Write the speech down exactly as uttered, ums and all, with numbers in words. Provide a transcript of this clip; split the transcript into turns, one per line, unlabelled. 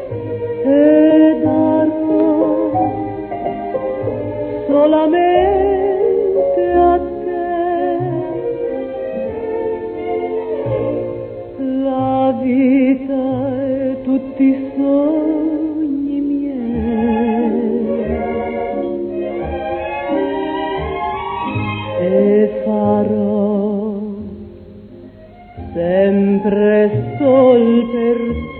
e darò solamente a te la vita e tutti i sogni miei e farò sempre sol per te.